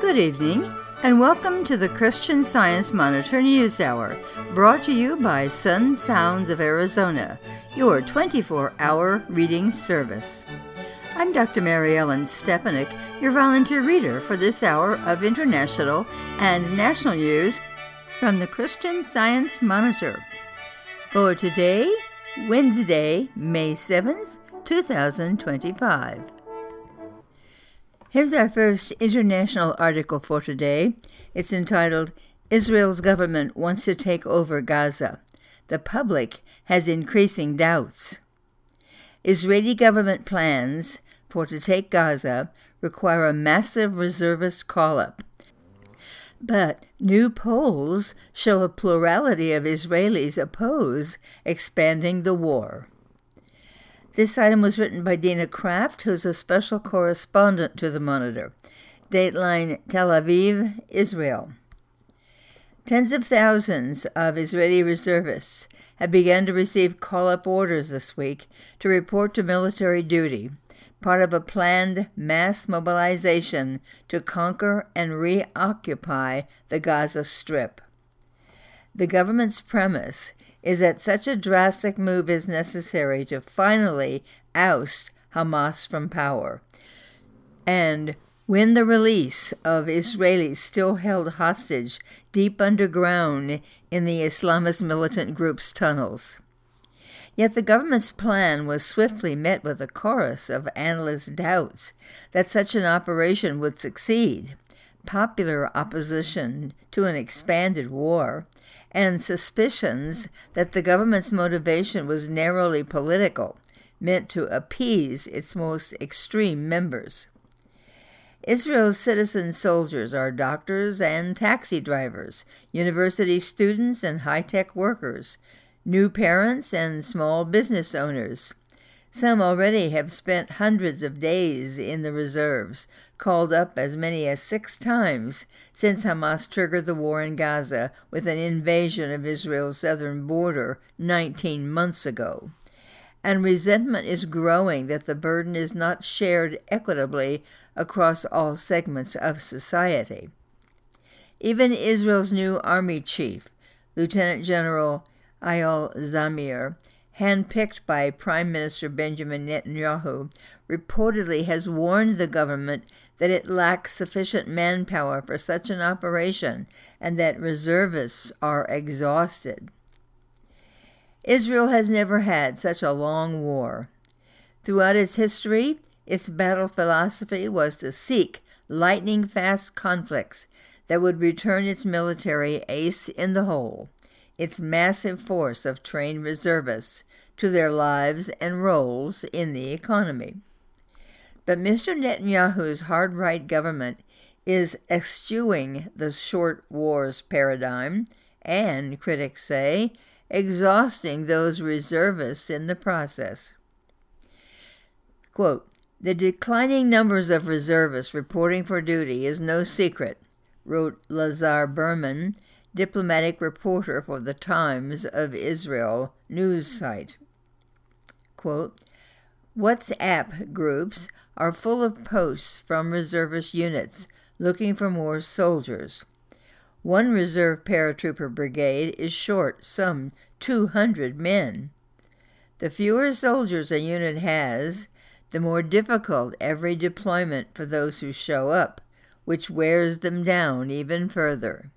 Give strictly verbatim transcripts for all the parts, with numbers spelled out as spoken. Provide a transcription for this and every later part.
Good evening, and welcome to the Christian Science Monitor News Hour, brought to you by Sun Sounds of Arizona, your twenty-four hour reading service. I'm Doctor Mary Ellen Stepanek, your volunteer reader for this hour of international and national news from the Christian Science Monitor. For today, Wednesday, May seventh, two thousand twenty-five. Here's our first international article for today. It's entitled, Israel's Government Wants to Take Over Gaza. The Public Has Increasing Doubts. Israeli government plans for to take Gaza require a massive reservist call-up. But new polls show a plurality of Israelis oppose expanding the war. This item was written by Dina Kraft, who's a special correspondent to the Monitor. Dateline Tel Aviv, Israel. Tens of thousands of Israeli reservists have begun to receive call-up orders this week to report to military duty, part of a planned mass mobilization to conquer and reoccupy the Gaza Strip. The government's premise is that such a drastic move is necessary to finally oust Hamas from power and win the release of Israelis still held hostage deep underground in the Islamist militant group's tunnels. Yet the government's plan was swiftly met with a chorus of analysts' doubts that such an operation would succeed, popular opposition to an expanded war, and suspicions that the government's motivation was narrowly political, meant to appease its most extreme members. Israel's citizen soldiers are doctors and taxi drivers, university students and high-tech workers, new parents and small business owners. Some already have spent hundreds of days in the reserves, called up as many as six times since Hamas triggered the war in Gaza with an invasion of Israel's southern border nineteen months ago. And resentment is growing that the burden is not shared equitably across all segments of society. Even Israel's new army chief, Lieutenant General Eyal Zamir, handpicked by Prime Minister Benjamin Netanyahu, reportedly has warned the government that it lacks sufficient manpower for such an operation and that reservists are exhausted. Israel has never had such a long war. Throughout its history, its battle philosophy was to seek lightning-fast conflicts that would return its military ace in the hole, its massive force of trained reservists, to their lives and roles in the economy. But Mister Netanyahu's hard-right government is eschewing the short wars paradigm and, critics say, exhausting those reservists in the process. Quote, "The declining numbers of reservists reporting for duty is no secret," wrote Lazar Berman, diplomatic reporter for the Times of Israel news site. Quote, "WhatsApp groups are full of posts from reservist units looking for more soldiers. One reserve paratrooper brigade is short some two hundred men. The fewer soldiers a unit has, the more difficult every deployment for those who show up, which wears them down even further."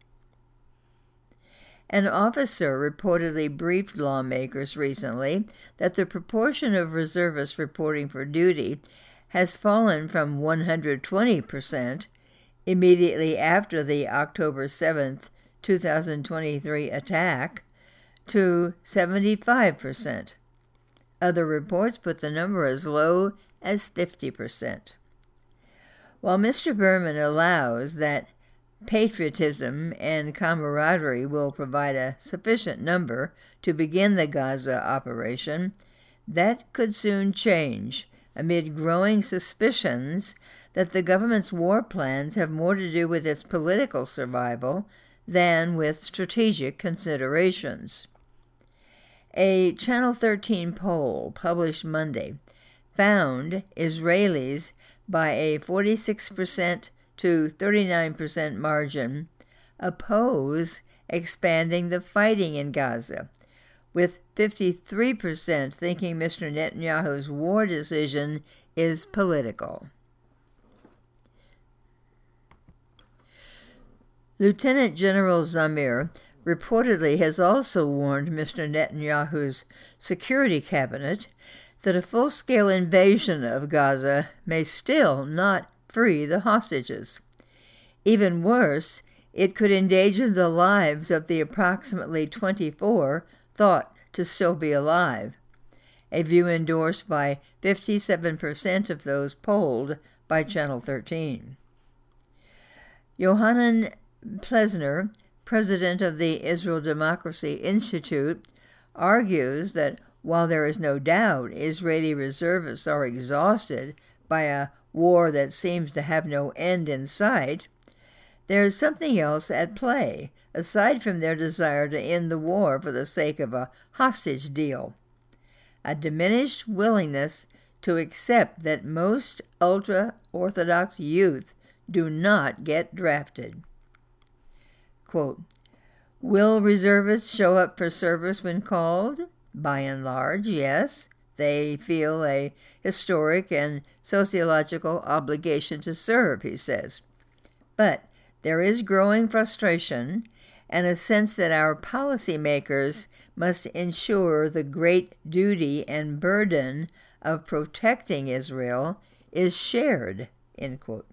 An officer reportedly briefed lawmakers recently that the proportion of reservists reporting for duty has fallen from one hundred twenty percent immediately after the October seventh, twenty twenty-three attack to seventy-five percent. Other reports put the number as low as fifty percent. While Mister Berman allows that patriotism and camaraderie will provide a sufficient number to begin the Gaza operation, that could soon change amid growing suspicions that the government's war plans have more to do with its political survival than with strategic considerations. A Channel thirteen poll published Monday found Israelis by a forty-six percent to thirty-nine percent margin, oppose expanding the fighting in Gaza, with fifty-three percent thinking Mister Netanyahu's war decision is political. Lieutenant General Zamir reportedly has also warned Mister Netanyahu's security cabinet that a full-scale invasion of Gaza may still not free the hostages. Even worse, it could endanger the lives of the approximately twenty-four thought to still be alive, a view endorsed by fifty-seven percent of those polled by Channel thirteen. Yohanan Plesner, president of the Israel Democracy Institute, argues that while there is no doubt Israeli reservists are exhausted by a war that seems to have no end in sight, there is something else at play, aside from their desire to end the war for the sake of a hostage deal: a diminished willingness to accept that most ultra-Orthodox youth do not get drafted. Quote, will reservists show up for service when called? By and large, yes. They feel a historic and sociological obligation to serve, he says. But there is growing frustration and a sense that our policymakers must ensure the great duty and burden of protecting Israel is shared, end quote.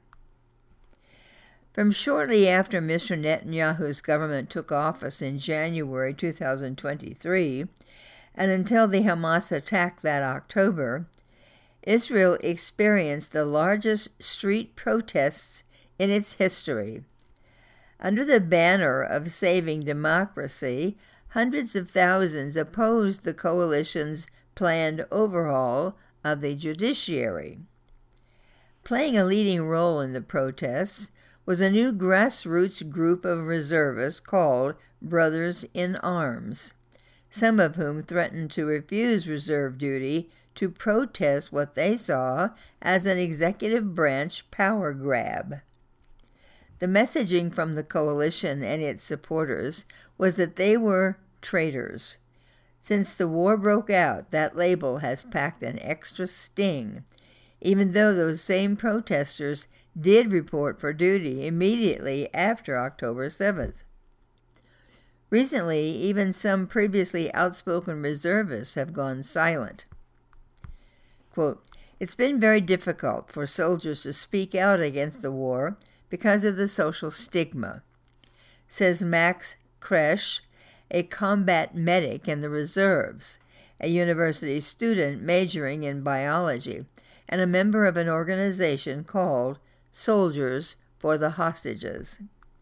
From shortly after Mister Netanyahu's government took office in January two thousand twenty-three, and until the Hamas attack that October, Israel experienced the largest street protests in its history. Under the banner of saving democracy, hundreds of thousands opposed the coalition's planned overhaul of the judiciary. Playing a leading role in the protests was a new grassroots group of reservists called Brothers in Arms, some of whom threatened to refuse reserve duty to protest what they saw as an executive branch power grab. The messaging from the coalition and its supporters was that they were traitors. Since the war broke out, that label has packed an extra sting, even though those same protesters did report for duty immediately after October seventh. Recently, even some previously outspoken reservists have gone silent. Quote, it's been very difficult for soldiers to speak out against the war because of the social stigma, says Max Kresh, a combat medic in the reserves, a university student majoring in biology, and a member of an organization called Soldiers for the Hostages.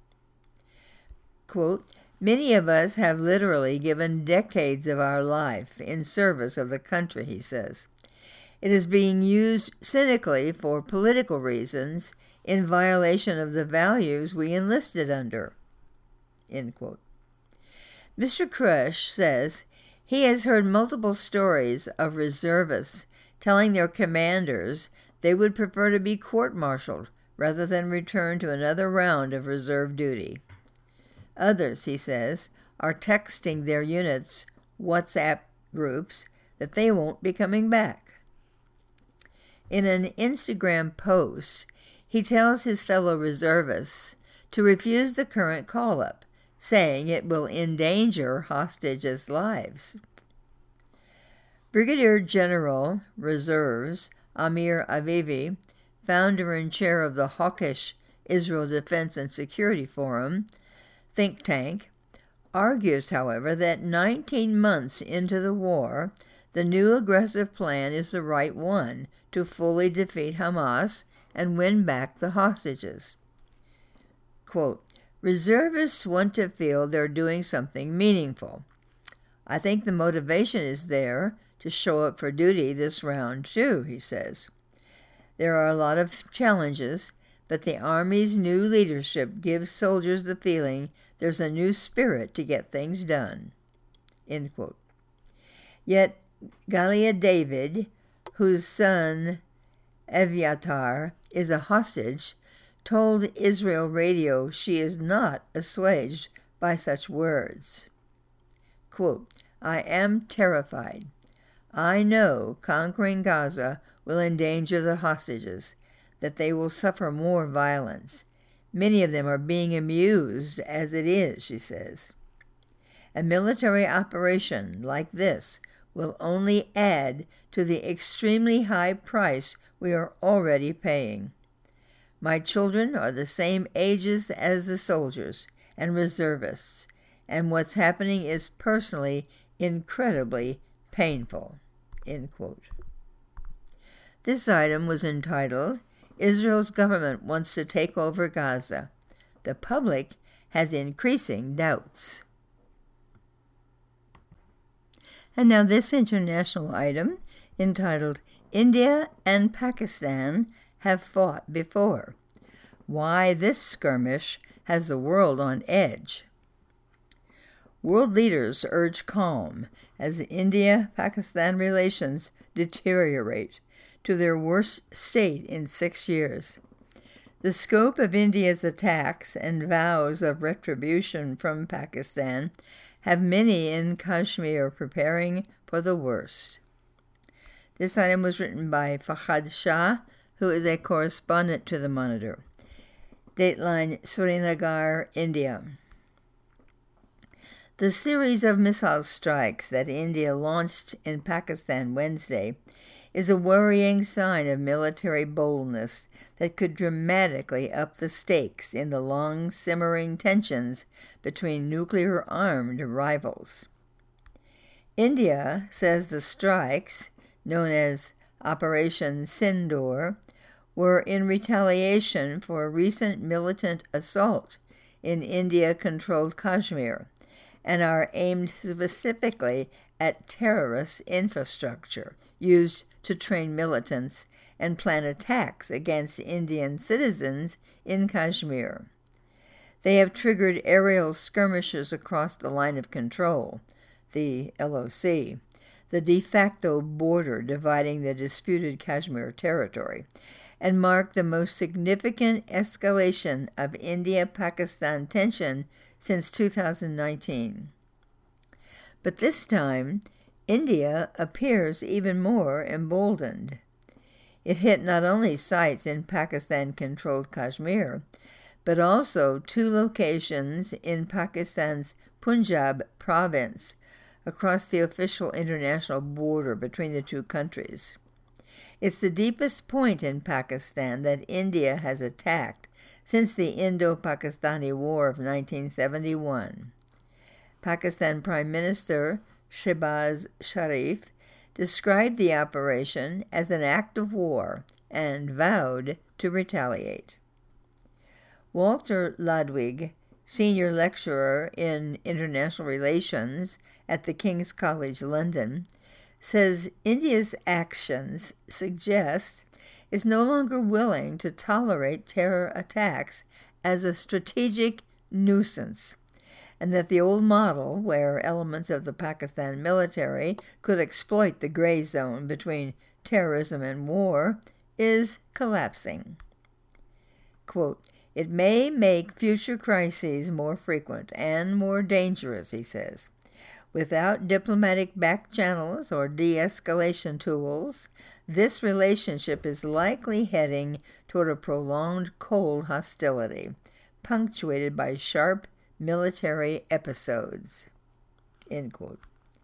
Quote, many of us have literally given decades of our life in service of the country, he says. It is being used cynically for political reasons in violation of the values we enlisted under, end quote. Mister Krush says he has heard multiple stories of reservists telling their commanders they would prefer to be court-martialed rather than return to another round of reserve duty. Others, he says, are texting their units' WhatsApp groups that they won't be coming back. In an Instagram post, he tells his fellow reservists to refuse the current call-up, saying it will endanger hostages' lives. Brigadier General Reserves Amir Avivi, founder and chair of the hawkish Israel Defense and Security Forum think tank, argues, however, that nineteen months into the war, the new aggressive plan is the right one to fully defeat Hamas and win back the hostages. Quote, reservists want to feel they're doing something meaningful. I think the motivation is there to show up for duty this round too, he says. There are a lot of challenges, but the Army's new leadership gives soldiers the feeling there's a new spirit to get things done, end quote. Yet Galia David, whose son Eviatar is a hostage, told Israel Radio she is not assuaged by such words. Quote, I am terrified. I know conquering Gaza will endanger the hostages, that they will suffer more violence. Many of them are being amused as it is, she says. A military operation like this will only add to the extremely high price we are already paying. My children are the same ages as the soldiers and reservists, and what's happening is personally incredibly painful. End quote. This item was entitled, Israel's Government Wants to Take Over Gaza. The Public Has Increasing Doubts. And now this international item, entitled, India and Pakistan Have Fought Before. Why this skirmish has the world on edge. World leaders urge calm as India-Pakistan relations deteriorate to their worst state in six years. The scope of India's attacks and vows of retribution from Pakistan have many in Kashmir preparing for the worst. This item was written by Fahad Shah, who is a correspondent to the Monitor. Dateline Srinagar, India. The series of missile strikes that India launched in Pakistan Wednesday is a worrying sign of military boldness that could dramatically up the stakes in the long-simmering tensions between nuclear-armed rivals. India says the strikes, known as Operation Sindoor, were in retaliation for a recent militant assault in India-controlled Kashmir, and are aimed specifically at terrorist infrastructure used to train militants and plan attacks against Indian citizens in Kashmir. They have triggered aerial skirmishes across the line of control, the L O C, the de facto border dividing the disputed Kashmir territory, and mark the most significant escalation of India-Pakistan tension since two thousand nineteen. But this time, India appears even more emboldened. It hit not only sites in Pakistan-controlled Kashmir, but also two locations in Pakistan's Punjab province, across the official international border between the two countries. It's the deepest point in Pakistan that India has attacked since the Indo-Pakistani War of nineteen seventy-one. Pakistan Prime Minister Shehbaz Sharif described the operation as an act of war and vowed to retaliate. Walter Ludwig, senior lecturer in international relations at the King's College London, says India's actions suggest is no longer willing to tolerate terror attacks as a strategic nuisance, and that the old model, where elements of the Pakistan military could exploit the gray zone between terrorism and war, is collapsing. Quote, it may make future crises more frequent and more dangerous, he says. Without diplomatic back channels or de-escalation tools, this relationship is likely heading toward a prolonged cold hostility, punctuated by sharp military episodes. End quote.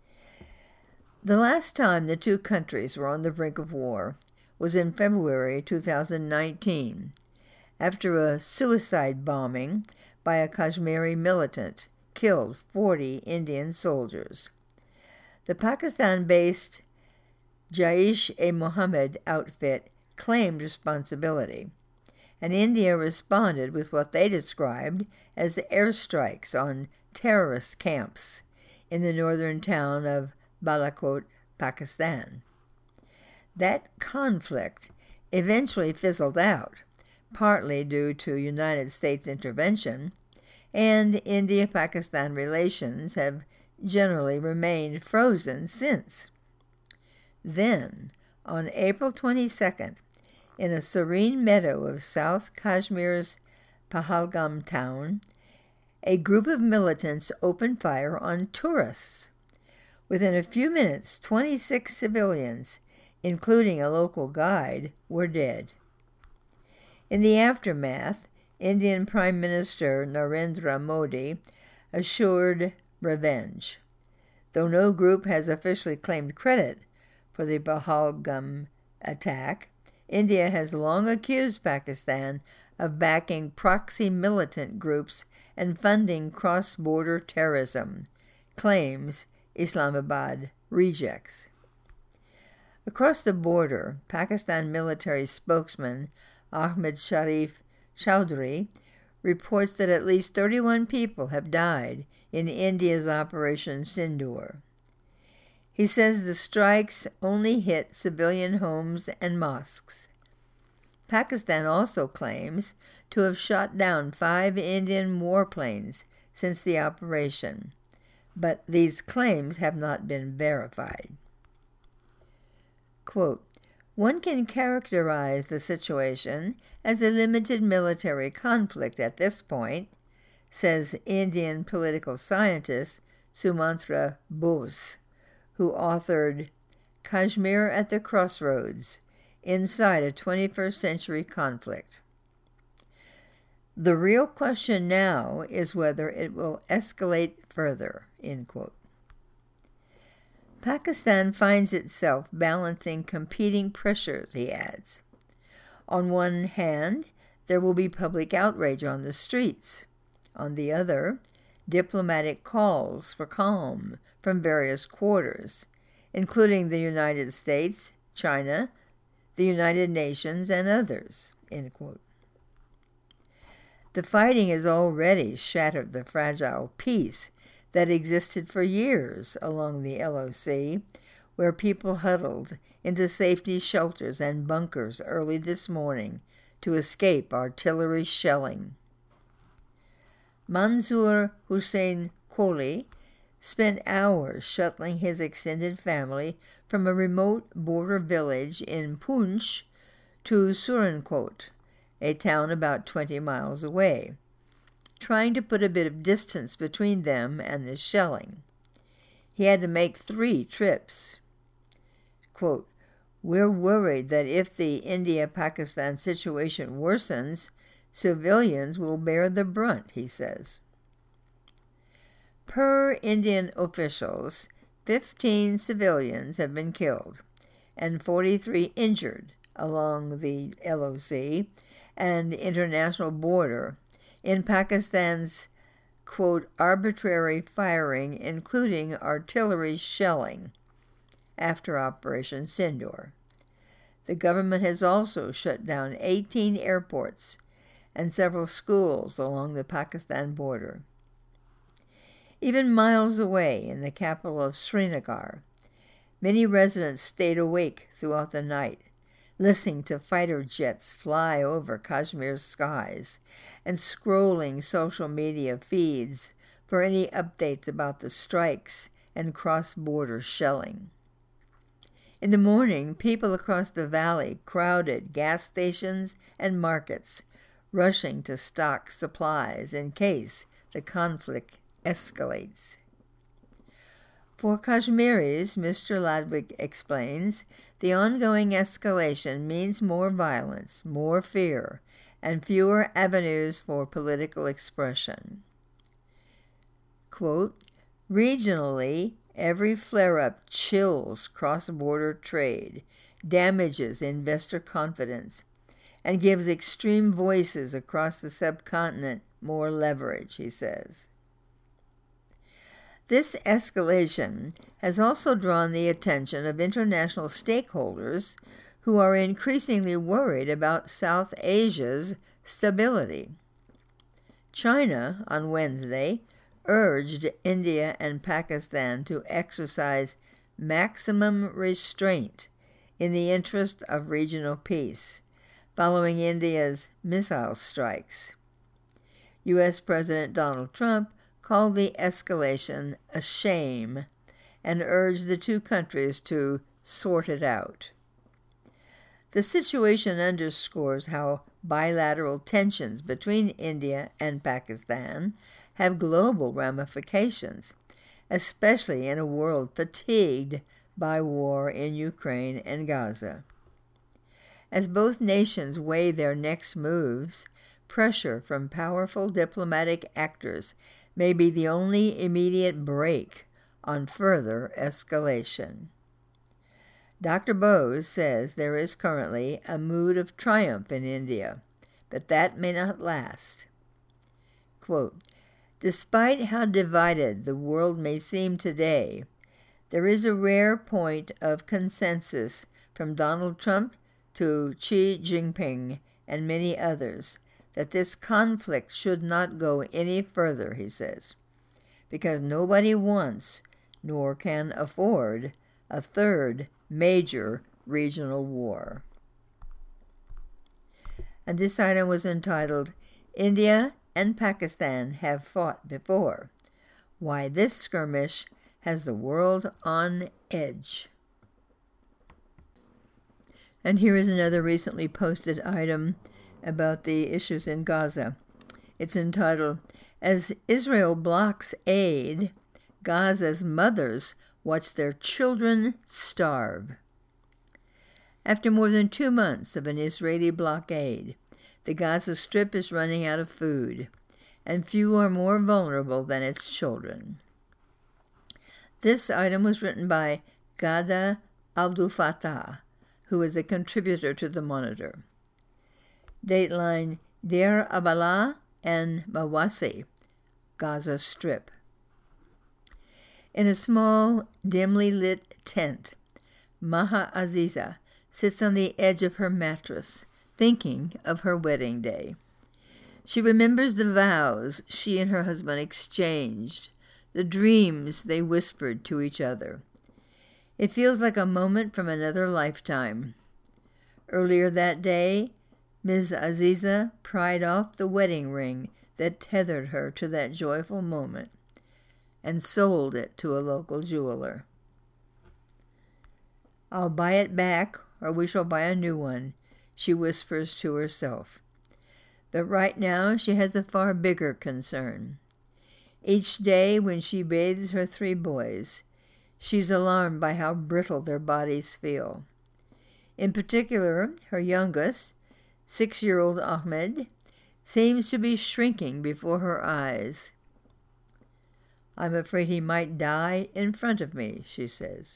The last time the two countries were on the brink of war was in February two thousand nineteen, after a suicide bombing by a Kashmiri militant killed forty Indian soldiers. The Pakistan-based Jaish-e-Mohammed outfit claimed responsibility, and India responded with what they described as airstrikes on terrorist camps in the northern town of Balakot, Pakistan. That conflict eventually fizzled out, partly due to United States intervention, and India-Pakistan relations have generally remained frozen since. Then, on April twenty-second, In a serene meadow of South Kashmir's Pahalgam town, a group of militants opened fire on tourists. Within a few minutes, twenty-six civilians, including a local guide, were dead. In the aftermath, Indian Prime Minister Narendra Modi assured revenge. Though no group has officially claimed credit for the Pahalgam attack, India has long accused Pakistan of backing proxy militant groups and funding cross-border terrorism, claims Islamabad rejects. Across the border, Pakistan military spokesman Ahmed Sharif Chowdhury reports that at least thirty-one people have died in India's Operation Sindoor. He says the strikes only hit civilian homes and mosques. Pakistan also claims to have shot down five Indian warplanes since the operation, but these claims have not been verified. Quote, "One can characterize the situation as a limited military conflict at this point," says Indian political scientist Sumantra Bose, who authored Kashmir at the Crossroads, Inside a twenty-first Century Conflict. The real question now is whether it will escalate further, end quote. Pakistan finds itself balancing competing pressures, he adds. On one hand, there will be public outrage on the streets. On the other, diplomatic calls for calm from various quarters, including the United States, China, the United Nations, and others, end quote. The fighting has already shattered the fragile peace that existed for years along the L O C, where people huddled into safety shelters and bunkers early this morning to escape artillery shelling. Manzoor Hussain Kohli spent hours shuttling his extended family from a remote border village in Poonch to Surankot, a town about twenty miles away, trying to put a bit of distance between them and the shelling. He had to make three trips. Quote, "We're worried that if the India-Pakistan situation worsens, civilians will bear the brunt," he says. Per Indian officials, fifteen civilians have been killed and forty-three injured along the L O C and international border in Pakistan's, quote, "arbitrary firing, including artillery shelling," after Operation Sindoor. The government has also shut down eighteen airports and several schools along the Pakistan border. Even miles away in the capital of Srinagar, many residents stayed awake throughout the night, listening to fighter jets fly over Kashmir's skies and scrolling social media feeds for any updates about the strikes and cross-border shelling. In the morning, people across the valley crowded gas stations and markets, rushing to stock supplies in case the conflict escalates. For Kashmiris, Mister Ladwig explains, the ongoing escalation means more violence, more fear, and fewer avenues for political expression. Quote, "Regionally, every flare-up chills cross-border trade, damages investor confidence, and gives extreme voices across the subcontinent more leverage," he says. This escalation has also drawn the attention of international stakeholders who are increasingly worried about South Asia's stability. China, on Wednesday, urged India and Pakistan to exercise maximum restraint in the interest of regional peace, following India's missile strikes. U S President Donald Trump called the escalation a shame and urged the two countries to sort it out. The situation underscores how bilateral tensions between India and Pakistan have global ramifications, especially in a world fatigued by war in Ukraine and Gaza. As both nations weigh their next moves, pressure from powerful diplomatic actors may be the only immediate brake on further escalation. Doctor Bose says there is currently a mood of triumph in India, but that may not last. Quote, "Despite how divided the world may seem today, there is a rare point of consensus from Donald Trump to Xi Jinping and many others that this conflict should not go any further," he says, "because nobody wants nor can afford a third major regional war." And this item was entitled, "India and Pakistan Have Fought Before. Why This Skirmish Has the World on Edge." And here is another recently posted item about the issues in Gaza. It's entitled, "As Israel Blocks Aid, Gaza's Mothers Watch Their Children Starve." After more than two months of an Israeli blockade, the Gaza Strip is running out of food, and few are more vulnerable than its children. This item was written by Ghada Abdul Fattah, who is a contributor to the Monitor. Dateline, Deir Abala and Mawasi, Gaza Strip. In a small, dimly lit tent, Maha Aziza sits on the edge of her mattress, thinking of her wedding day. She remembers the vows she and her husband exchanged, the dreams they whispered to each other. It feels like a moment from another lifetime. Earlier that day, Miz Aziza pried off the wedding ring that tethered her to that joyful moment and sold it to a local jeweler. "I'll buy it back, or we shall buy a new one," she whispers to herself. But right now she has a far bigger concern. Each day when she bathes her three boys, she's alarmed by how brittle their bodies feel. In particular, her youngest, six-year-old Ahmed, seems to be shrinking before her eyes. "I'm afraid he might die in front of me," she says.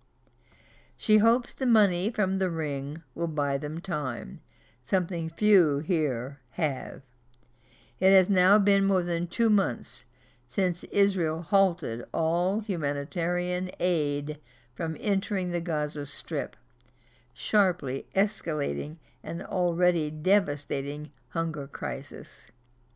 She hopes the money from the ring will buy them time, something few here have. It has now been more than two months since Israel halted all humanitarian aid from entering the Gaza Strip, sharply escalating an already devastating hunger crisis.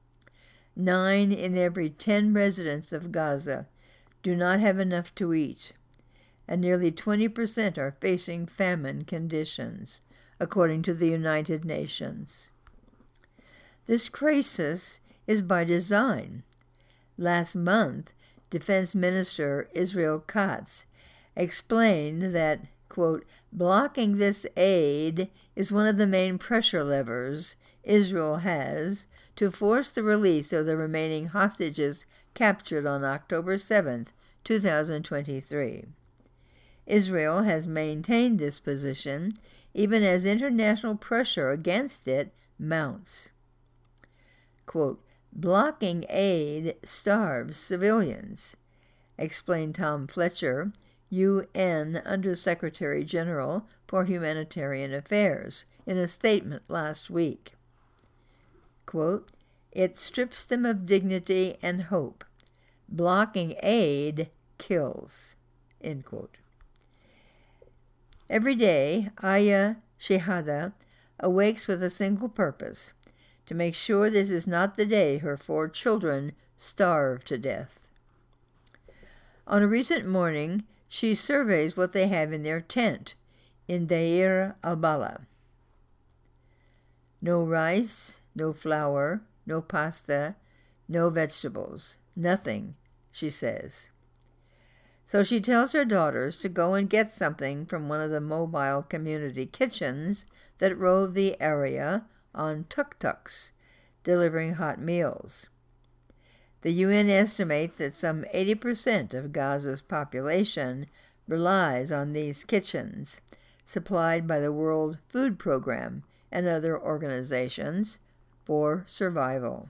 Nine in every ten residents of Gaza do not have enough to eat, and nearly twenty percent are facing famine conditions, according to the United Nations. This crisis is by design. Last month, Defense Minister Israel Katz explained that, quote, "blocking this aid is one of the main pressure levers Israel has to force the release of the remaining hostages captured on October seventh, two thousand twenty-three. Israel has maintained this position even as international pressure against it mounts. Quote, "blocking aid starves civilians," explained Tom Fletcher, U N Undersecretary General for Humanitarian Affairs, in a statement last week. Quote, "it strips them of dignity and hope. Blocking aid kills," end quote. Every day, Aya Shehada awakes with a single purpose: to make sure this is not the day her four children starve to death. On a recent morning, she surveys what they have in their tent in Deir al-Bala. No rice, no flour, no pasta, no vegetables, nothing, she says. So she tells her daughters to go and get something from one of the mobile community kitchens that rove the area on tuk-tuks, delivering hot meals. The U N estimates that some eighty percent of Gaza's population relies on these kitchens, supplied by the World Food Program and other organizations, for survival.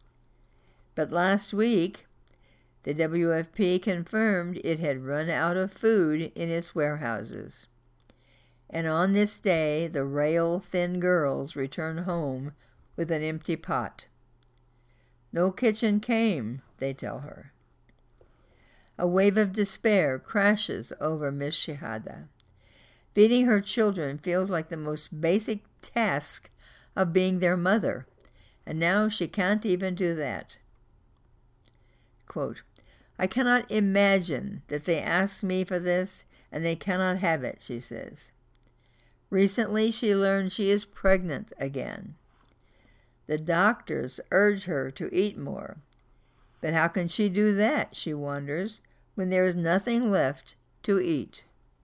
But last week, the W F P confirmed it had run out of food in its warehouses. And on this day, the rail-thin girls return home with an empty pot. No kitchen came, they tell her. A wave of despair crashes over Miss Shehadeh. Feeding her children feels like the most basic task of being their mother, and now she can't even do that. Quote, I cannot imagine that they asked me for this and they cannot have it, she says. Recently, she learned she is pregnant again. The doctors urge her to eat more. But how can she do that, she wonders, when there is nothing left to eat?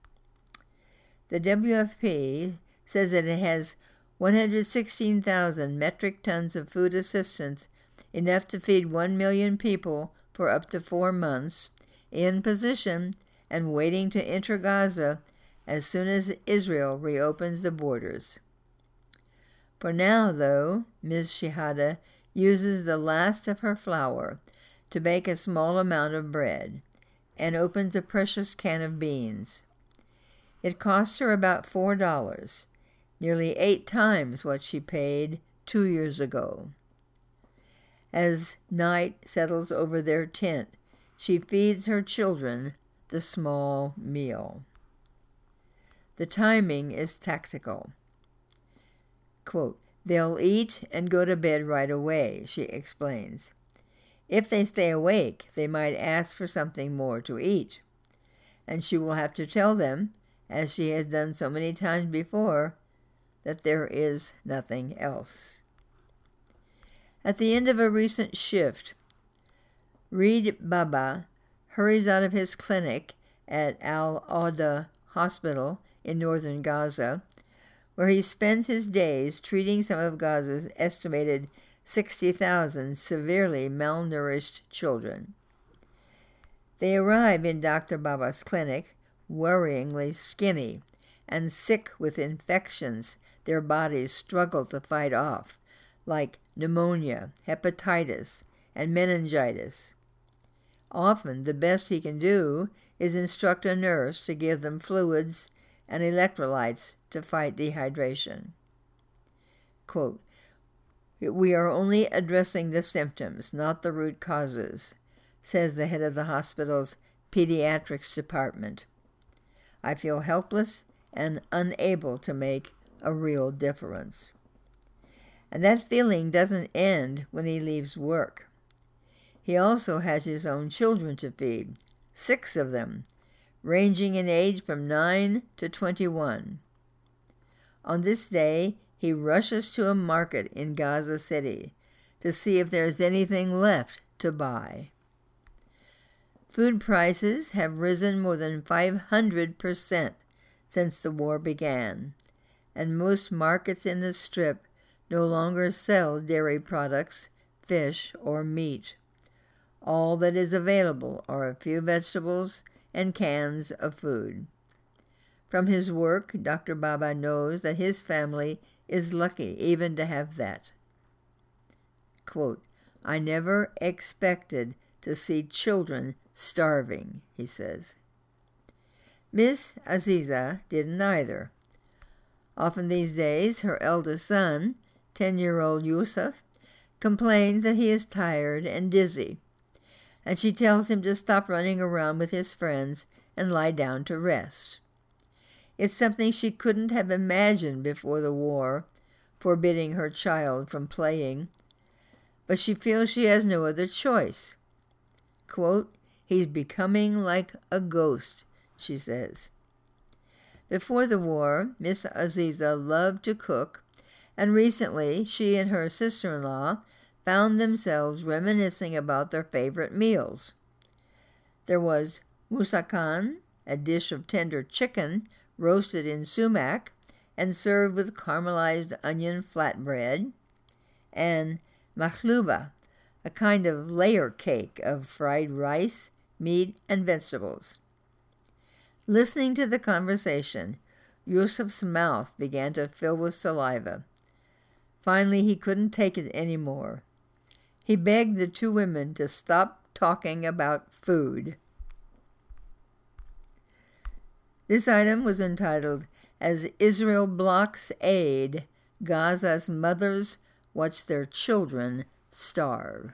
The W F P says that it has one hundred sixteen thousand metric tons of food assistance, enough to feed one million people for up to four months, in position and waiting to enter Gaza as soon as Israel reopens the borders. For now, though, Miz Shehadeh uses the last of her flour to bake a small amount of bread and opens a precious can of beans. It costs her about four dollars, nearly eight times what she paid two years ago. As night settles over their tent, she feeds her children the small meal. The timing is tactical. Quote, they'll eat and go to bed right away, she explains. If they stay awake, they might ask for something more to eat, and she will have to tell them, as she has done so many times before, that there is nothing else. At the end of a recent shift, Reed Baba hurries out of his clinic at Al-Auda Hospital in northern Gaza, where he spends his days treating some of Gaza's estimated sixty thousand severely malnourished children. They arrive in Doctor Baba's clinic worryingly skinny and sick with infections their bodies struggle to fight off, like pneumonia, hepatitis, and meningitis. Often the best he can do is instruct a nurse to give them fluids and electrolytes to fight dehydration. Quote, we are only addressing the symptoms, not the root causes, says the head of the hospital's pediatrics department. I feel helpless and unable to make a real difference. And that feeling doesn't end when he leaves work. He also has his own children to feed, six of them, ranging in age from nine to twenty-one. On this day, he rushes to a market in Gaza City to see if there's anything left to buy. Food prices have risen more than five hundred percent since the war began, and most markets in the Strip no longer sell dairy products, fish, or meat. All that is available are a few vegetables and cans of food. From his work, Doctor Baba knows that his family is lucky even to have that. Quote, I never expected to see children starving, he says. Miss Aziza didn't either. Often these days, her eldest son, ten-year-old Yusuf, complains that he is tired and dizzy, and she tells him to stop running around with his friends and lie down to rest. It's something she couldn't have imagined before the war, forbidding her child from playing, but she feels she has no other choice. Quote, he's becoming like a ghost, she says. Before the war, Miss Aziza loved to cook, and recently she and her sister-in-law found themselves reminiscing about their favorite meals. There was Musakan, a dish of tender chicken roasted in sumac and served with caramelized onion flatbread, and makhluba, a kind of layer cake of fried rice, meat, and vegetables. Listening to the conversation, Yusuf's mouth began to fill with saliva. Finally, he couldn't take it any more. He begged the two women to stop talking about food. This item was entitled, As Israel Blocks Aid, Gaza's Mothers Watch Their Children Starve.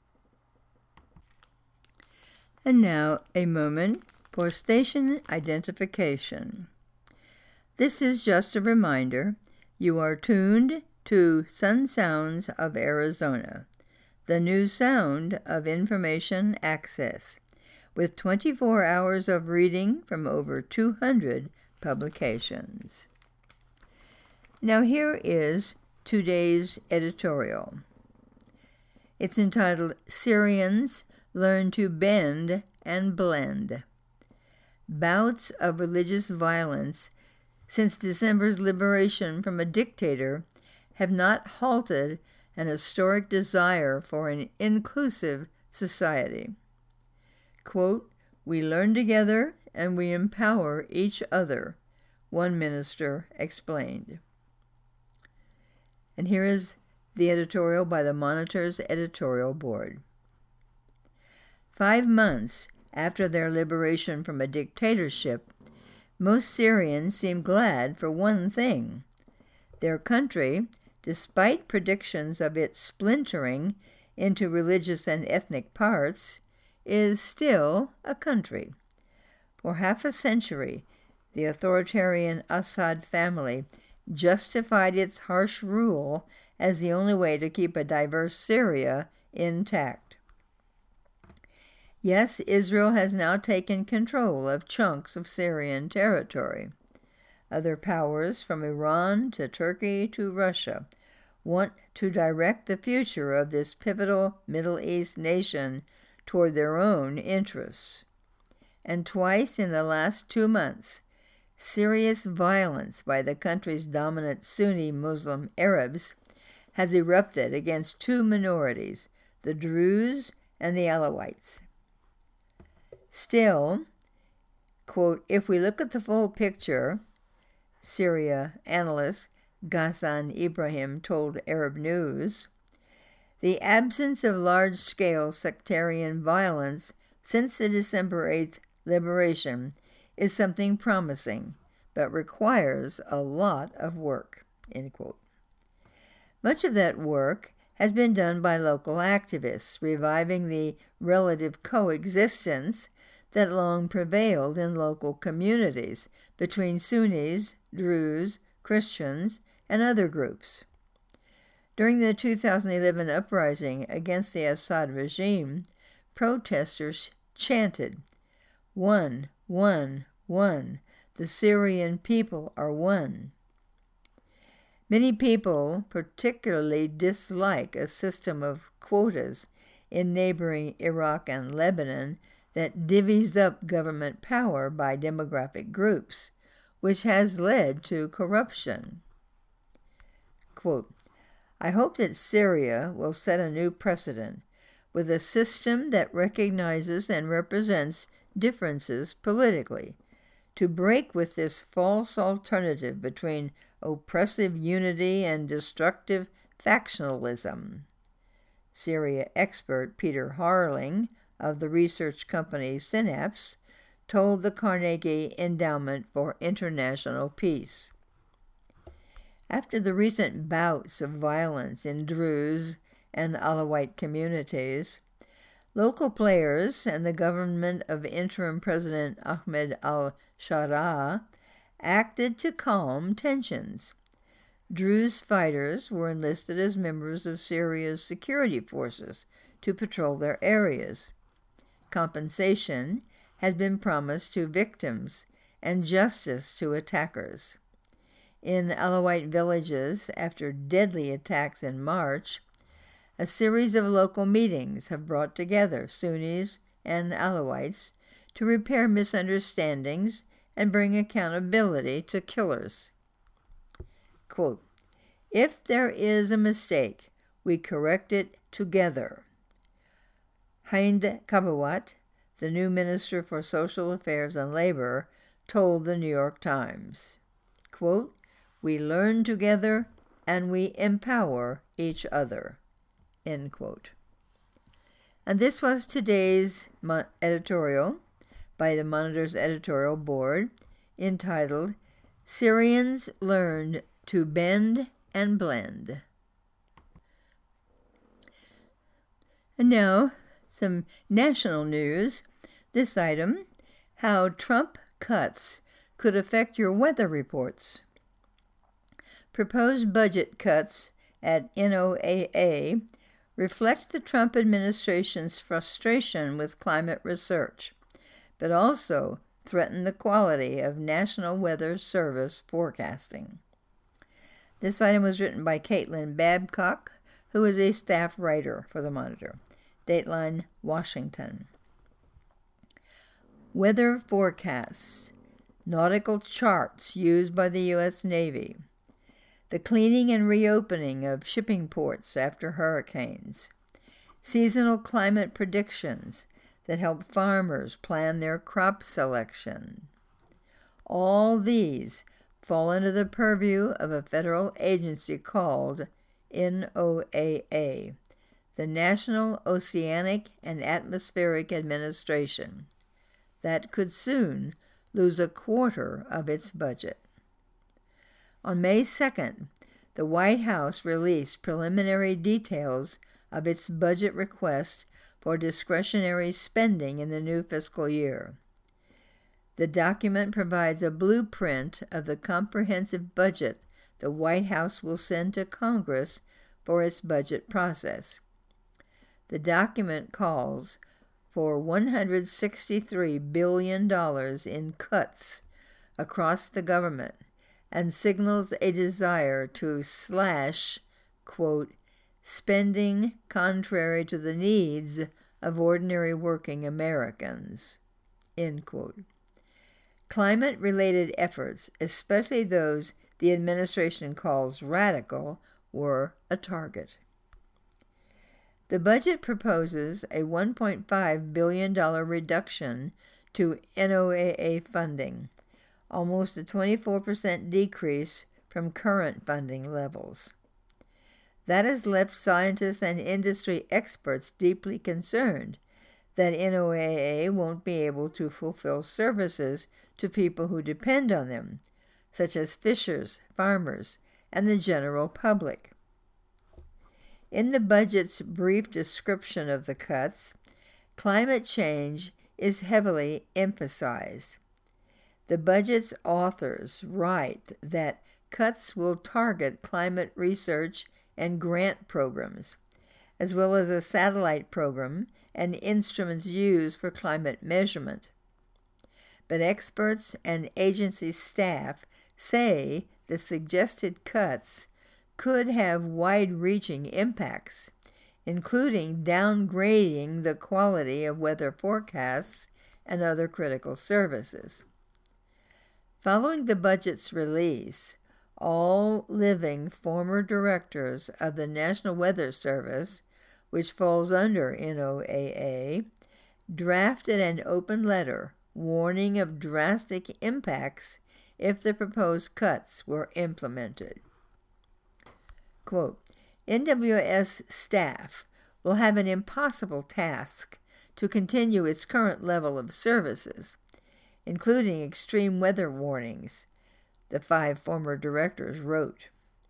And now a moment for station identification. This is just a reminder you are tuned to Sun Sounds of Arizona, the new sound of information access, with twenty-four hours of reading from over two hundred publications. Now here is today's editorial. It's entitled, Syrians Learn to Bend and Blend. Bouts of religious violence since December's liberation from a dictator have not halted an historic desire for an inclusive society. Quote, we learn together and we empower each other, one minister explained. And here is the editorial by the Monitor's editorial board. Five months after their liberation from a dictatorship, most Syrians seem glad for one thing. Their country, despite predictions of its splintering into religious and ethnic parts, is still a country. For half a century, the authoritarian Assad family justified its harsh rule as the only way to keep a diverse Syria intact. Yes, Israel has now taken control of chunks of Syrian territory. Other powers, from Iran to Turkey to Russia, want to direct the future of this pivotal Middle East nation toward their own interests. And twice in the last two months, serious violence by the country's dominant Sunni Muslim Arabs has erupted against two minorities, the Druze and the Alawites. Still, quote, if we look at the full picture, Syria analyst Ghassan Ibrahim told Arab News, the absence of large-scale sectarian violence since the December eighth liberation is something promising, but requires a lot of work, end quote. Much of that work has been done by local activists, reviving the relative coexistence that long prevailed in local communities between Sunnis, Druze, Christians, and other groups. During the two thousand eleven uprising against the Assad regime, protesters chanted, "One, one, one, the Syrian people are one." Many people particularly dislike a system of quotas in neighboring Iraq and Lebanon that divvies up government power by demographic groups, which has led to corruption. Quote, I hope that Syria will set a new precedent with a system that recognizes and represents differences politically, to break with this false alternative between oppressive unity and destructive factionalism. Syria expert Peter Harling of the research company Synapse told the Carnegie Endowment for International Peace. After the recent bouts of violence in Druze and Alawite communities, local players and the government of interim President Ahmed al-Sharaa acted to calm tensions. Druze fighters were enlisted as members of Syria's security forces to patrol their areas. Compensation has been promised to victims and justice to attackers. In Alawite villages, after deadly attacks in March, a series of local meetings have brought together Sunnis and Alawites to repair misunderstandings and bring accountability to killers. Quote, "If there is a mistake, we correct it together." Hind Kabawat, the new Minister for Social Affairs and Labor, told the New York Times, quote, "We learn together and we empower each other," end quote. And this was today's mo- editorial by the Monitor's editorial board entitled, "Syrians Learned to Bend and Blend." And now, some national news. This item, how Trump cuts could affect your weather reports. Proposed budget cuts at N O A A reflect the Trump administration's frustration with climate research, but also threaten the quality of National Weather Service forecasting. This item was written by Caitlin Babcock, who is a staff writer for the Monitor. Dateline, Washington. Weather forecasts, nautical charts used by the U S Navy, the cleaning and reopening of shipping ports after hurricanes, seasonal climate predictions that help farmers plan their crop selection. All these fall under the purview of a federal agency called N O A A, the National Oceanic and Atmospheric Administration, that could soon lose a quarter of its budget. On May second, the White House released preliminary details of its budget request for discretionary spending in the new fiscal year. The document provides a blueprint of the comprehensive budget the White House will send to Congress for its budget process. The document calls for one hundred sixty-three billion dollars in cuts across the government and signals a desire to slash, quote, "spending contrary to the needs of ordinary working Americans," end quote. Climate-related efforts, especially those the administration calls radical, were a target. The budget proposes a one point five billion dollars reduction to N O A A funding, almost a twenty-four percent decrease from current funding levels. That has left scientists and industry experts deeply concerned that N O A A won't be able to fulfill services to people who depend on them, such as fishers, farmers, and the general public. In the budget's brief description of the cuts, climate change is heavily emphasized. The budget's authors write that cuts will target climate research and grant programs, as well as a satellite program and instruments used for climate measurement. But experts and agency staff say the suggested cuts could have wide-reaching impacts, including downgrading the quality of weather forecasts and other critical services. Following the budget's release, all living former directors of the National Weather Service, which falls under N O A A, drafted an open letter warning of drastic impacts if the proposed cuts were implemented. Quote, "N W S staff will have an impossible task to continue its current level of services, including extreme weather warnings," the five former directors wrote.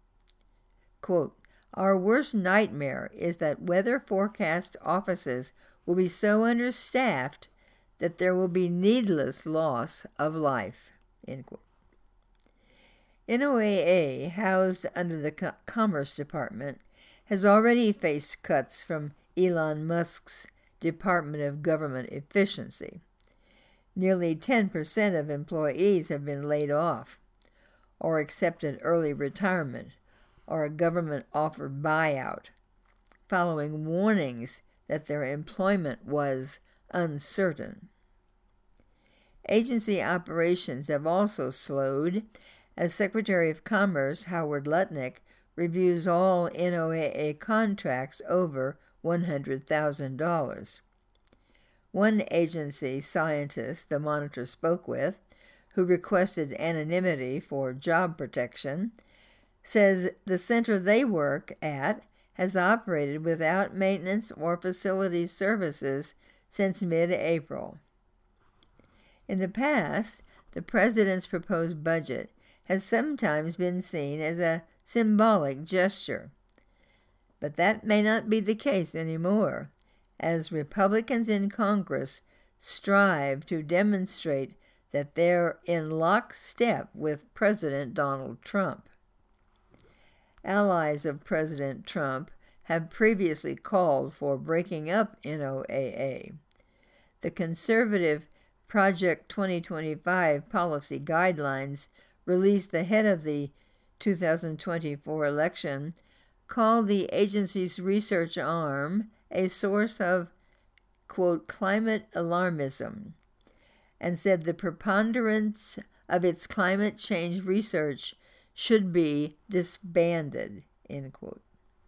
Quote, "Our worst nightmare is that weather forecast offices will be so understaffed that there will be needless loss of life," end quote. N O A A, housed under the Co- Commerce Department, has already faced cuts from Elon Musk's Department of Government Efficiency. Nearly ten percent of employees have been laid off or accepted early retirement or a government-offered buyout, following warnings that their employment was uncertain. Agency operations have also slowed as Secretary of Commerce Howard Lutnick reviews all N O A A contracts over one hundred thousand dollars. One agency scientist the Monitor spoke with, who requested anonymity for job protection, says the center they work at has operated without maintenance or facility services since mid-April. In the past, the president's proposed budget has sometimes been seen as a symbolic gesture. But that may not be the case anymore, as Republicans in Congress strive to demonstrate that they're in lockstep with President Donald Trump. Allies of President Trump have previously called for breaking up N O A A. The conservative Project twenty twenty-five policy guidelines released ahead of the two thousand twenty-four election called the agency's research arm a source of, quote, climate alarmism, and said the preponderance of its climate change research should be disbanded, end quote.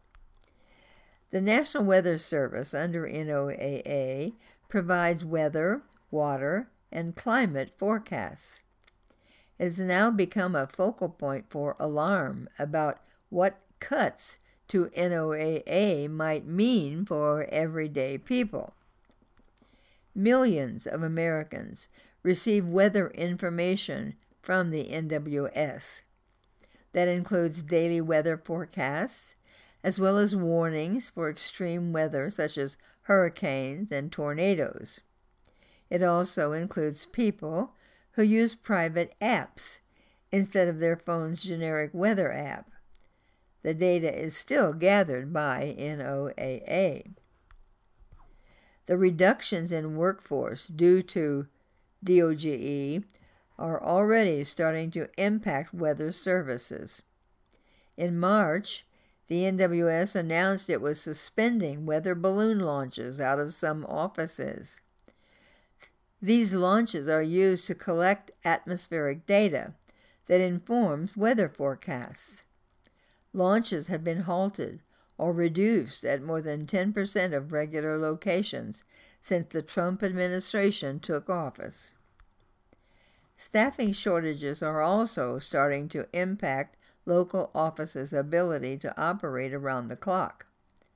The National Weather Service under N O A A provides weather, water, and climate forecasts. It has now become a focal point for alarm about what cuts to N O A A might mean for everyday people. Millions of Americans receive weather information from the N W S. That includes daily weather forecasts, as well as warnings for extreme weather such as hurricanes and tornadoes. It also includes people who use private apps instead of their phone's generic weather app. The data is still gathered by N O A A. The reductions in workforce due to D O G E are already starting to impact weather services. In March, the N W S announced it was suspending weather balloon launches out of some offices. These launches are used to collect atmospheric data that informs weather forecasts. Launches have been halted or reduced at more than ten percent of regular locations since the Trump administration took office. Staffing shortages are also starting to impact local offices' ability to operate around the clock.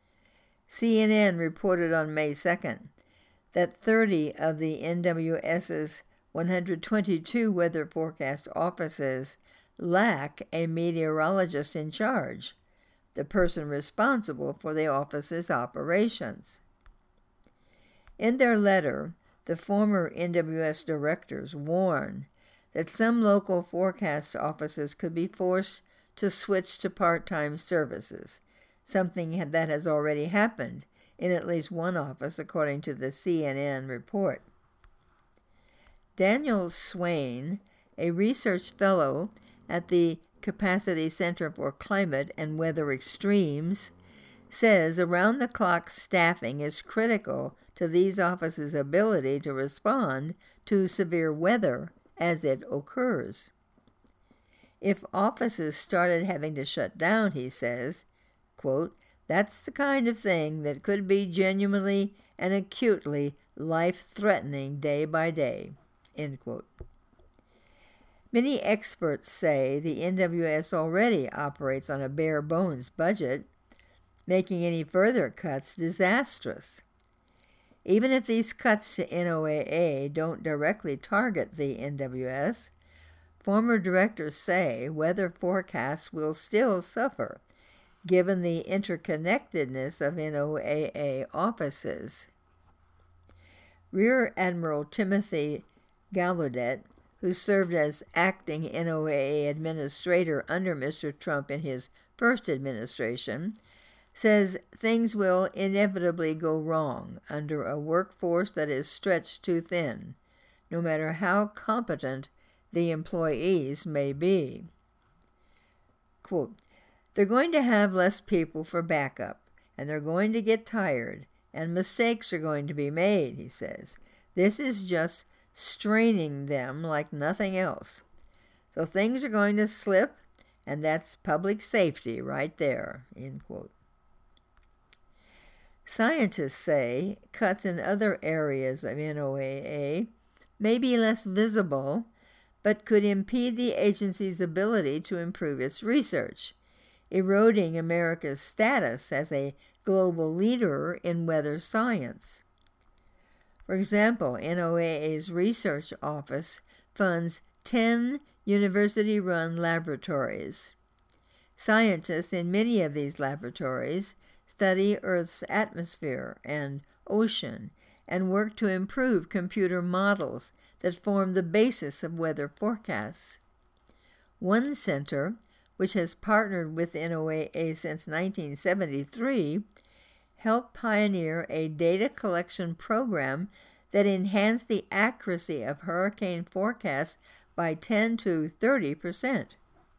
C N N reported on May second that thirty of the N W S's one hundred twenty-two weather forecast offices lack a meteorologist in charge, the person responsible for the office's operations. In their letter, the former N W S directors warn that some local forecast offices could be forced to switch to part-time services, something that has already happened in at least one office, according to the C N N report. Daniel Swain, a research fellow at the Capacity Center for Climate and Weather Extremes, says around-the-clock staffing is critical to these offices' ability to respond to severe weather as it occurs. If offices started having to shut down, he says, quote, that's the kind of thing that could be genuinely and acutely life-threatening day by day, end quote. Many experts say the N W S already operates on a bare-bones budget, making any further cuts disastrous. Even if these cuts to N O A A don't directly target the N W S, former directors say weather forecasts will still suffer, given the interconnectedness of N O A A offices. Rear Admiral Timothy Gallaudet, who served as acting N O A A administrator under Mister Trump in his first administration, says things will inevitably go wrong under a workforce that is stretched too thin, no matter how competent the employees may be. Quote, they're going to have less people for backup, and they're going to get tired, and mistakes are going to be made, he says. This is just straining them like nothing else. So things are going to slip, and that's public safety right there, end quote. Scientists say cuts in other areas of N O A A may be less visible, but could impede the agency's ability to improve its research, eroding America's status as a global leader in weather science. For example, N O A A's research office funds ten university-run laboratories. Scientists in many of these laboratories study Earth's atmosphere and ocean and work to improve computer models that form the basis of weather forecasts. One center, which has partnered with N O A A since nineteen seventy-three, helped pioneer a data collection program that enhanced the accuracy of hurricane forecasts by ten to thirty percent.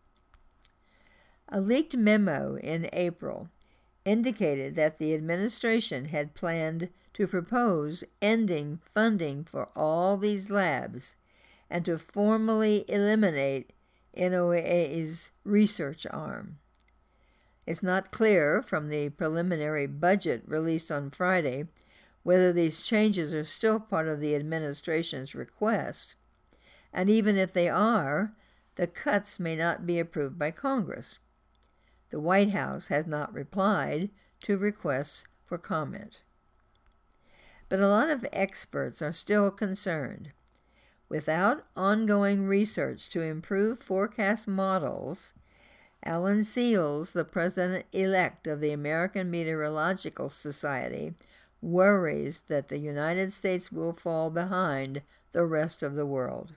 A leaked memo in April indicated that the administration had planned to propose ending funding for all these labs and to formally eliminate N O A A's research arm. It's not clear from the preliminary budget released on Friday whether these changes are still part of the administration's request, and even if they are, the cuts may not be approved by Congress. The White House has not replied to requests for comment. But a lot of experts are still concerned. Without ongoing research to improve forecast models, Alan Seals, the president-elect of the American Meteorological Society, worries that the United States will fall behind the rest of the world.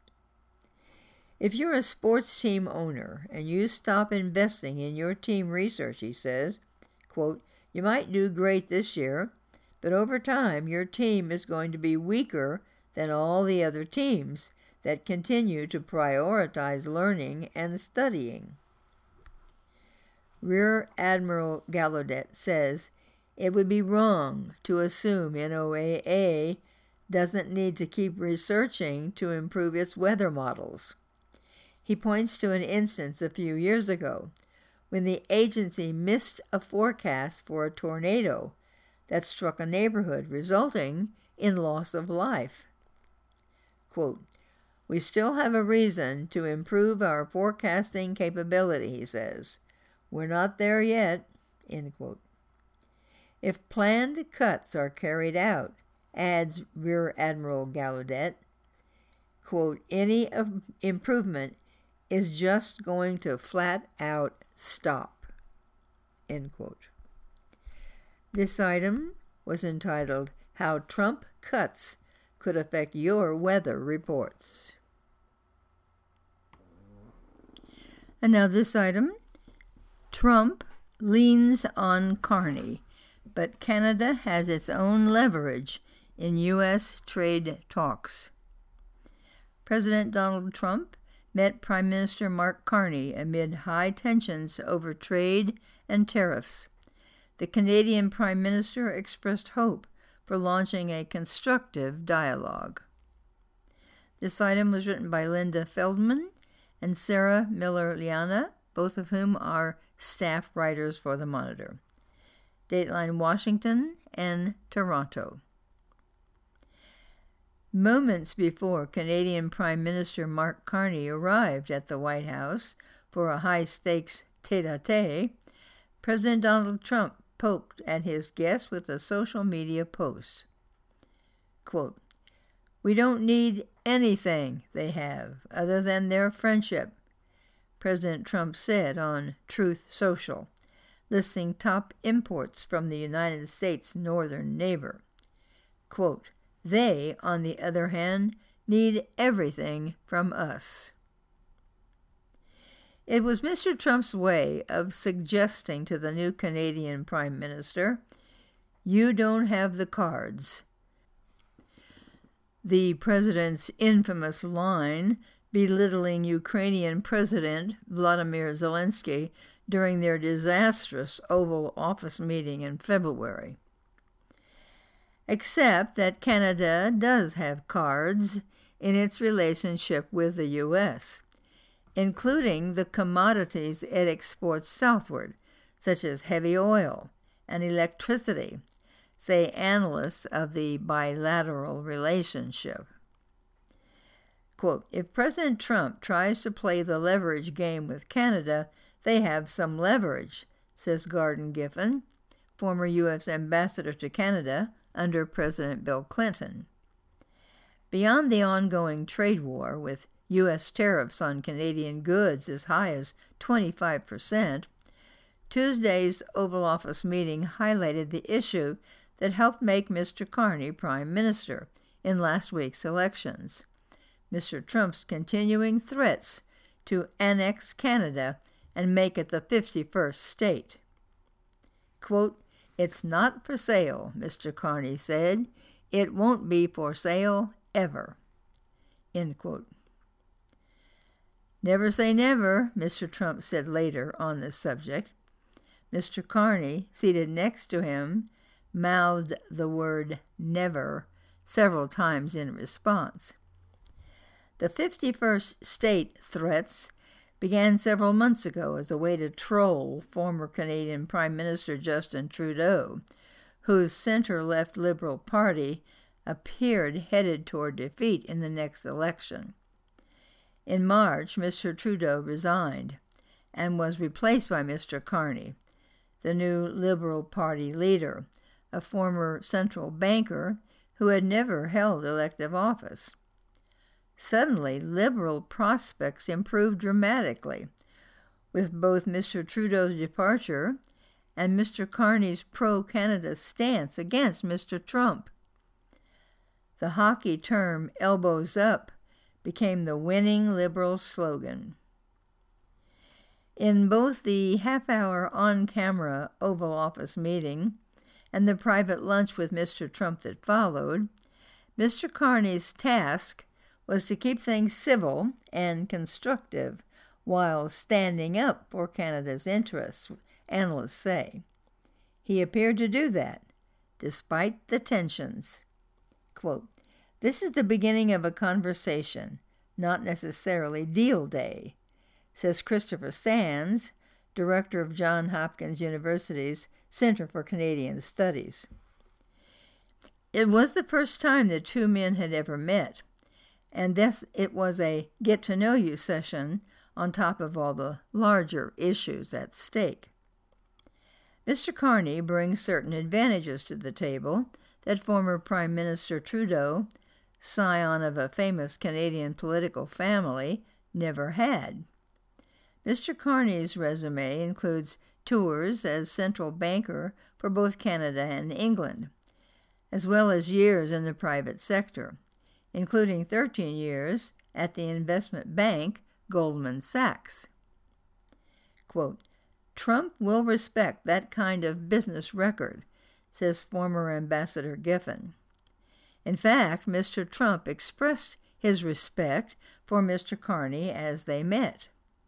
If you're a sports team owner and you stop investing in your team research, he says, quote, you might do great this year, but over time your team is going to be weaker than all the other teams that continue to prioritize learning and studying. Rear Admiral Gallaudet says it would be wrong to assume N O A A doesn't need to keep researching to improve its weather models. He points to an instance a few years ago when the agency missed a forecast for a tornado that struck a neighborhood, resulting in loss of life. Quote, we still have a reason to improve our forecasting capability, he says. We're not there yet, end quote. If planned cuts are carried out, adds Rear Admiral Gallaudet, quote, any improvement is just going to flat out stop, end quote. This item was entitled, How Trump Cuts Could Affect Your Weather Reports. And now this item, Trump leans on Carney, but Canada has its own leverage in U S trade talks. President Donald Trump met Prime Minister Mark Carney amid high tensions over trade and tariffs. The Canadian Prime Minister expressed hope for launching a constructive dialogue. This item was written by Linda Feldman and Sarah Miller-Liana, both of whom are staff writers for the Monitor. Dateline Washington and Toronto. Moments before Canadian Prime Minister Mark Carney arrived at the White House for a high-stakes tete-a-tete, President Donald Trump poked at his guest with a social media post. Quote, we don't need anything they have other than their friendship, President Trump said on Truth Social, listing top imports from the United States' northern neighbor. Quote, they, on the other hand, need everything from us. It was Mister Trump's way of suggesting to the new Canadian Prime Minister, you don't have the cards. The president's infamous line belittling Ukrainian President Vladimir Zelensky during their disastrous Oval Office meeting in February. except that Canada does have cards in its relationship with the U S, including the commodities it exports southward, such as heavy oil and electricity, say analysts of the bilateral relationship. Quote, if President Trump tries to play the leverage game with Canada, they have some leverage, says Gordon Giffin, former U S ambassador to Canada under President Bill Clinton. Beyond the ongoing trade war, with U S tariffs on Canadian goods as high as twenty-five percent, Tuesday's Oval Office meeting highlighted the issue that helped make Mister Carney Prime Minister in last week's elections, Mister Trump's continuing threats to annex Canada and make it the fifty-first state. Quote, it's not for sale, Mister Carney said. It won't be for sale ever. End quote. Never say never, Mister Trump said later on this subject. Mister Carney, seated next to him, mouthed the word never several times in response. The fifty-first state threats began several months ago as a way to troll former Canadian Prime Minister Justin Trudeau, whose center-left Liberal Party appeared headed toward defeat in the next election. In March, Mister Trudeau resigned and was replaced by Mister Carney, the new Liberal Party leader, a former central banker who had never held elective office. Suddenly, Liberal prospects improved dramatically, with both Mister Trudeau's departure and Mister Carney's pro-Canada stance against Mister Trump. The hockey term elbows up became the winning Liberal slogan. In both the half-hour on-camera Oval Office meeting and the private lunch with Mister Trump that followed, Mister Carney's task was to keep things civil and constructive while standing up for Canada's interests, analysts say. He appeared to do that, despite the tensions. Quote, this is the beginning of a conversation, not necessarily deal day, says Christopher Sands, director of Johns Hopkins University's Center for Canadian Studies. It was the first time the two men had ever met, and thus it was a get-to-know-you session on top of all the larger issues at stake. Mister Carney brings certain advantages to the table that former Prime Minister Trudeau, scion of a famous Canadian political family, never had. Mister Carney's resume includes tours as central banker for both Canada and England, as well as years in the private sector, including thirteen years at the investment bank Goldman Sachs. Quote, Trump will respect that kind of business record, says former Ambassador Giffin. In fact, Mister Trump expressed his respect for Mister Carney as they met.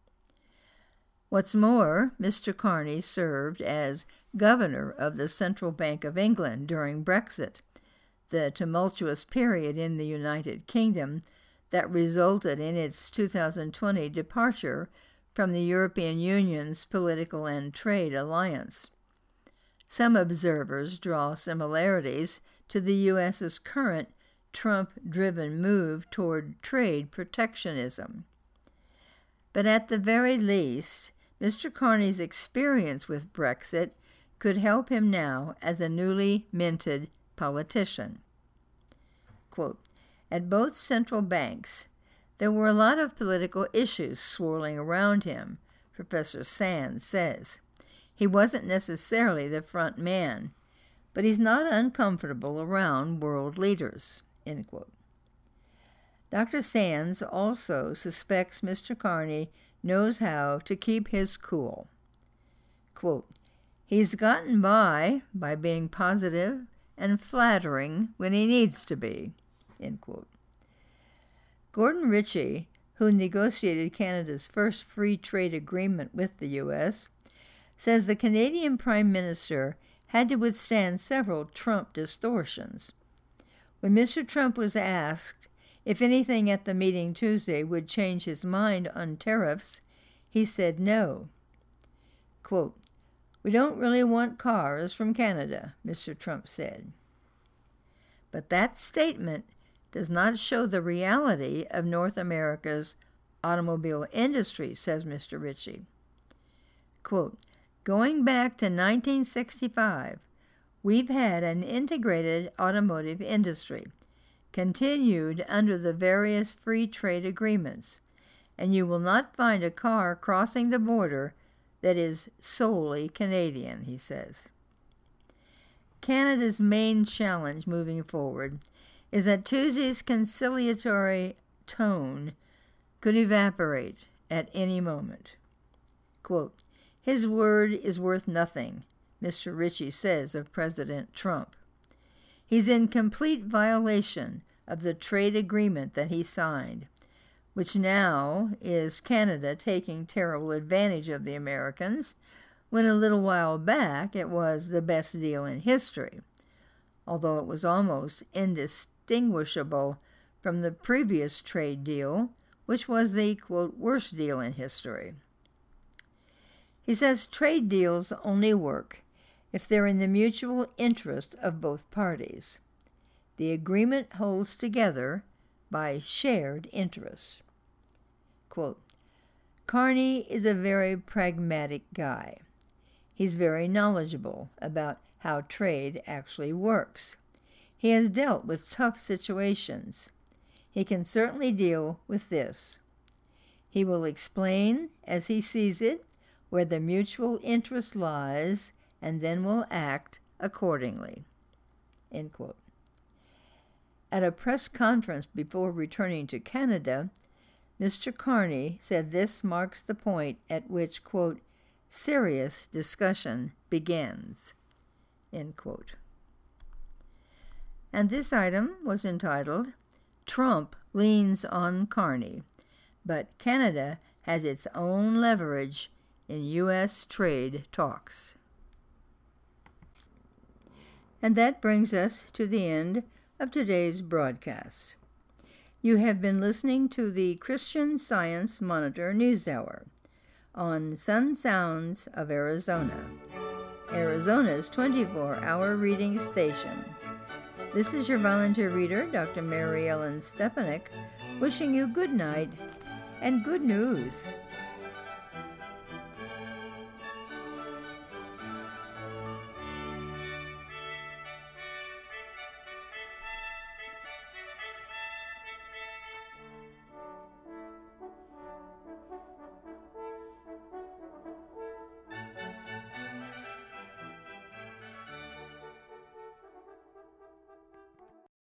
What's more, Mister Carney served as governor of the Central Bank of England during Brexit, the tumultuous period in the United Kingdom that resulted in its two thousand twenty departure from the European Union's political and trade alliance. Some observers draw similarities to the U S's current Trump-driven move toward trade protectionism. But at the very least, Mister Carney's experience with Brexit could help him now as a newly minted politician. Quote, at both central banks, there were a lot of political issues swirling around him, Professor Sands says. He wasn't necessarily the front man, but he's not uncomfortable around world leaders, end quote. Doctor Sands also suspects Mister Carney knows how to keep his cool. Quote, he's gotten by by being positive and flattering when he needs to be, end quote. Gordon Ritchie, who negotiated Canada's first free trade agreement with the U S, says the Canadian Prime Minister had to withstand several Trump distortions. When Mister Trump was asked if anything at the meeting Tuesday would change his mind on tariffs, he said no. Quote, "We don't really want cars from Canada," Mister Trump said. But that statement does not show the reality of North America's automobile industry, says Mister Ritchie. Quote, "Going back to nineteen sixty-five, we've had an integrated automotive industry, continued under the various free trade agreements, and you will not find a car crossing the border that is solely Canadian," he says. Canada's main challenge moving forward is that Tuesday's conciliatory tone could evaporate at any moment. Quote, "His word is worth nothing," Mister Ritchie says of President Trump. He's in complete violation of the trade agreement that he signed, which now is Canada taking terrible advantage of the Americans, when a little while back it was the best deal in history, although it was almost indistinguishable from the previous trade deal, which was the, quote, "worst deal in history." He says trade deals only work if they're in the mutual interest of both parties. The agreement holds together by shared interests. Quote, "Carney is a very pragmatic guy. He's very knowledgeable about how trade actually works. He has dealt with tough situations. He can certainly deal with this. He will explain, as he sees it, where the mutual interest lies, and then will act accordingly." End quote. At a press conference before returning to Canada, Mister Carney said this marks the point at which, quote, "serious discussion begins," end quote. And this item was entitled, "Trump Leans on Carney, but Canada has its own leverage in U S trade talks." And that brings us to the end of today's broadcast. You have been listening to the Christian Science Monitor News Hour on Sun Sounds of Arizona, Arizona's twenty-four hour reading station. This is your volunteer reader, Doctor Mary Ellen Stepanek, wishing you good night and good news.